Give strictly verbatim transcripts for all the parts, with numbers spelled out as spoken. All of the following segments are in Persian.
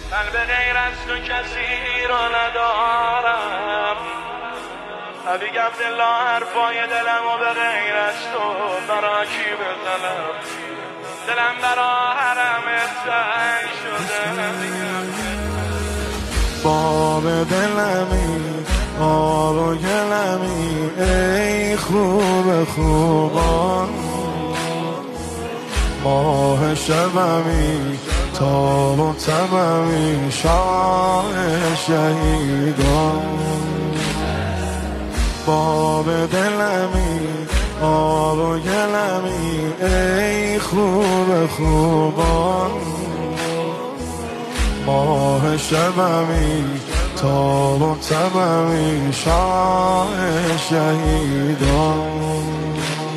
من به غیر از تو کسی را ندارم. حبیب عبدالله حرفای دلم و به غیر از تو برا کی بزنم؟ دلم برا حرمت تنگ شده. باب دلمی آب و گلمی ای خوب خوبان، ماه شبمی تاب و تبمی شاه شهیدان. باب دلمی آب و گلمی ای خوب خوبان، ماه شبمی تاب و تبمی شاه شهیدان.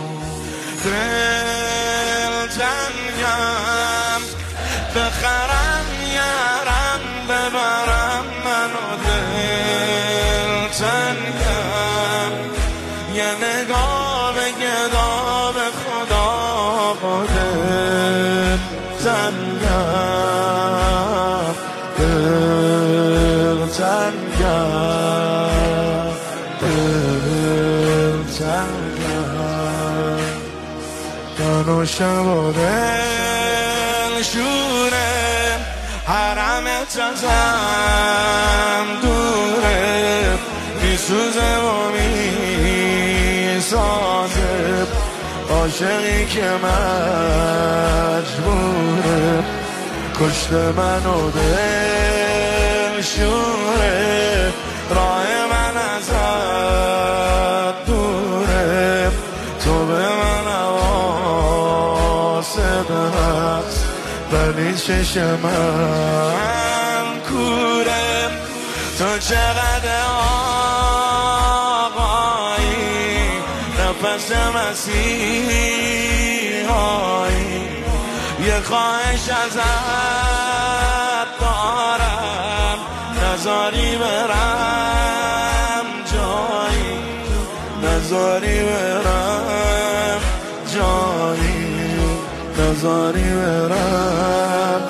دل تنگم بخرم یارم ببرم منو، دل تنگم یه نگاه به گدا به خدا با دل تنگم، دل تنگم، دل تنگم. جان و شب و دل شوره، حرمت ازم دوره، میسوزه و میسازه عاشقی که مجبوره کشت من و دل شوره، راه من ازت دوره، تو به من واسه هست ولی چش من کوره. تو چقدر آقایی نفس مسیحایی، یه خواهش ازت دارم نذاری برم جایی، نذاری برم جایی، نذاری برم.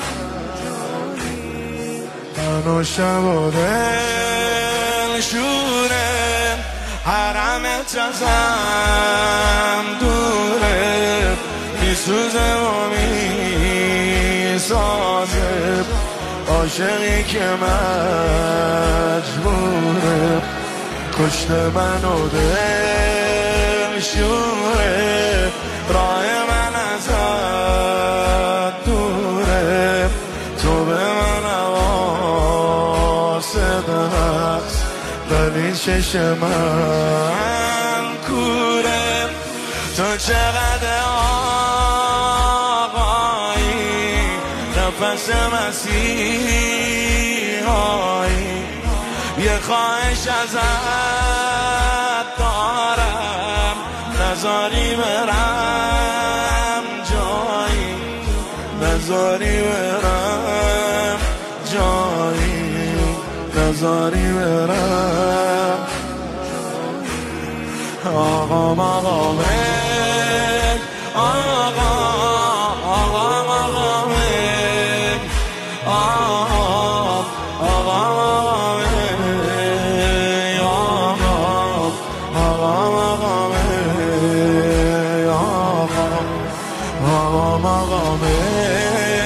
من و شب و دل شوره، حرمت ازم دوره، میسوزه و میسازه عاشقی که مجبوره کشت من و دل شوره، راه من ازت دوره، تو به من واسه هست ولی چش من کوره. تو چقدر آقایی نفس مسیحایی، یه خواهش ازت دارم نذاری برم جایی، نذاری برم جایی، نذاری برم. آقا مقامت آقا آقا مقامت آقا آقا مقامت آقا مقامت آقا مقامت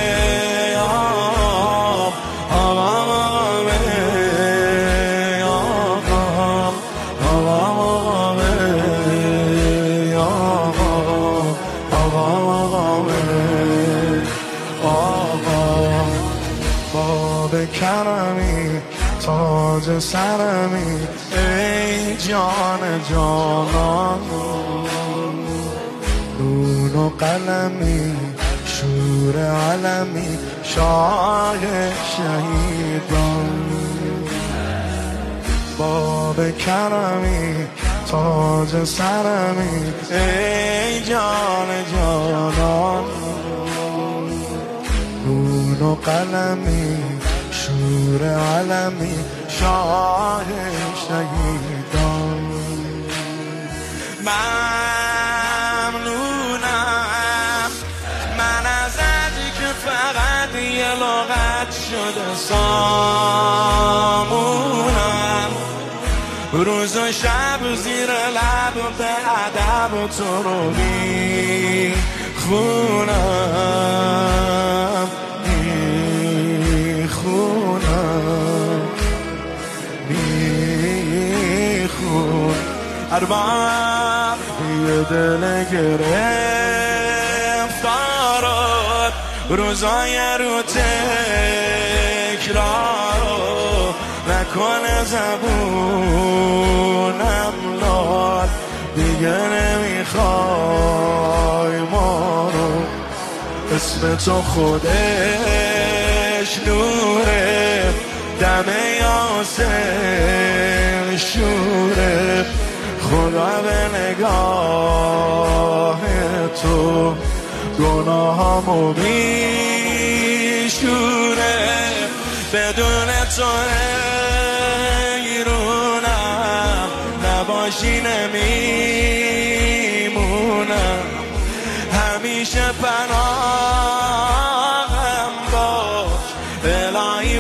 کرمی تاج سرمی ای جان جانان، نون و قلمی شور علمی شاه شهیدان. باب کرمی تاج سرمی ای جان جانان، نون و قلمی شور علمی شاه شهیدان. ممنونم من ازت که فقط یه لغت شده سامونم، روز و شب زیر لب به ادب تو رو بی خونم بی خونم بی خون ارباب یه دل گرفتارات روزای رو تکرارو نکنه زبونم لال دیگه نمیخوای ما رو اسم تو خودش نوره دم یاسر شوره خدا به نگاه تو گناهامو میشوره بدون تو ایرونم نباشی نمیمونم همیشه پناهم باش الهی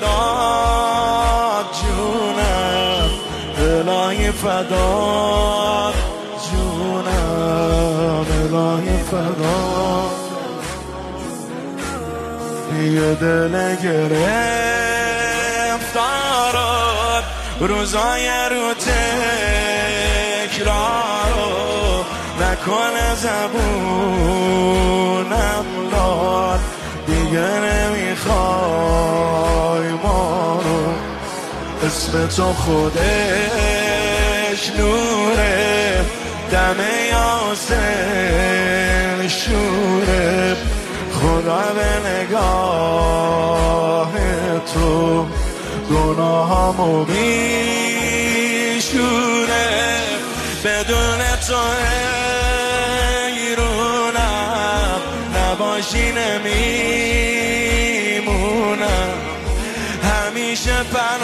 فدات جونم الهی فدات جونم الهی فدات یه دل گرفتارات روزای رو تکرارو نکنه زبونم لال دیگه نمیخوای ما رو اسم تو خودش نوره دم یاسر شوره خدا به نگاه تو گناهامو میشوره بدون تو ایرونم نباشی نمیمونم همیشه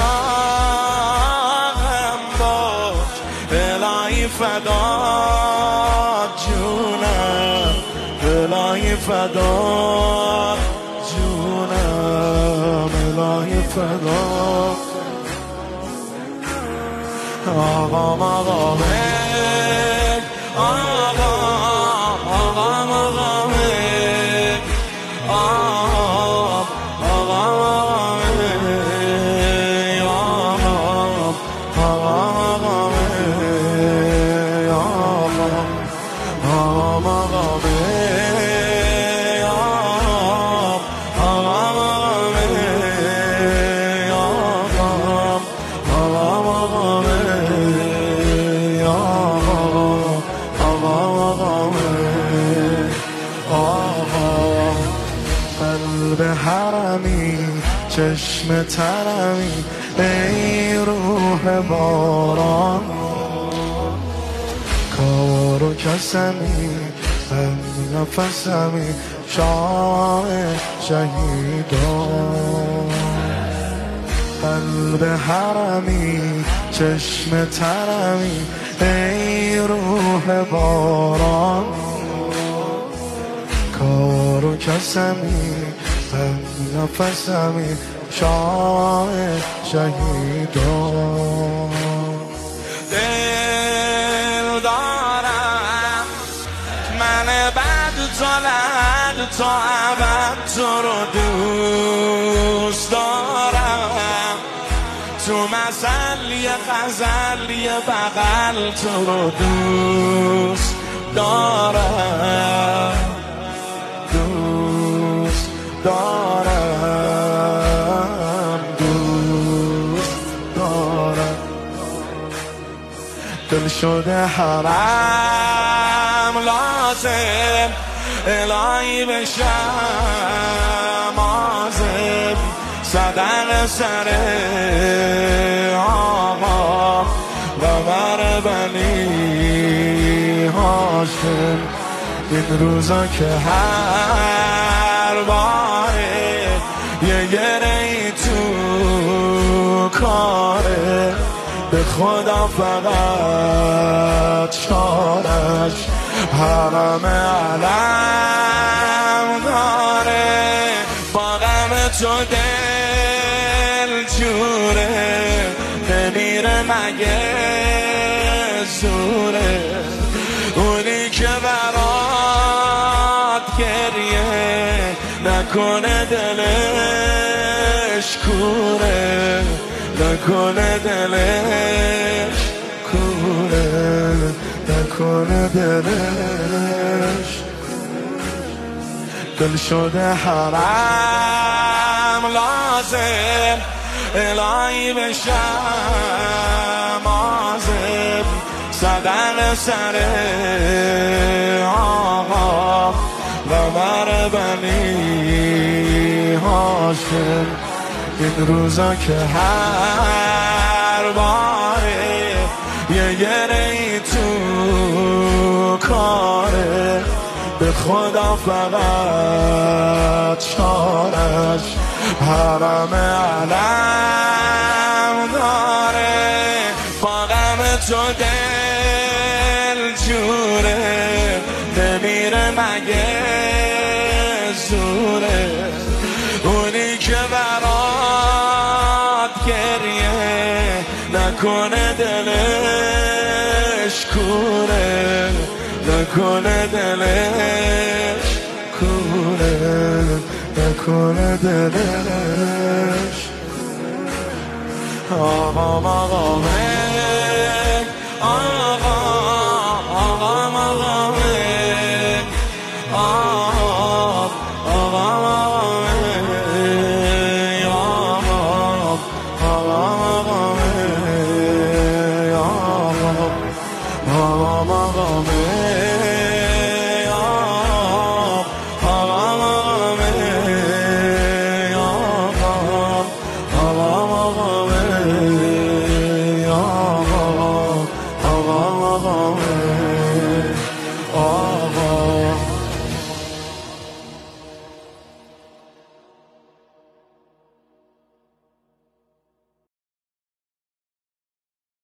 پناهم باش الهی فدات جونم الهی فدات جونم الهی فدات آقا مقامه آقا آقا مقامه آقا آقا مقامه آقا آقا مقامه آقا آقا مقامه قلب حرمی چشم ترمی ای روح باران کار و کسمی هم نفسمی شاه شهیدان قلب حرمی چشم ترمی ای روح باران کار و کسمی هم نفسمی شاه شهیدان دل دارم من بعد تا لحد تا ابد تو رو دوست دارم تو مثل یه غزل یه بغل تو رو دوست دارم دوست دارم دوست دارم دل شده حرم لازم الهی بشم آزم صدق سر آقا و بر بنی هاشم این روزا که هر باره یه گره ای تو کاره به خدا فقط شارش حرم علم داره با غم تو دل جوره نمیره مگه زوره اونی که برات گریه نکنه دلش کوره نکنه دلش کوره نکنه دلش دل شده حرم لازم الهی بشم آزم صدق سر آقا و بر بنی هاشم این روزا که هر باره یه گره ای تو کاره به خدا فقط چارش حرم علم داره با غم تو دل جوره نمیره مگه زوره اونی که برات گریه نکنه دلش کوره نکنه دلش کوره نکنه دلش آقا آقا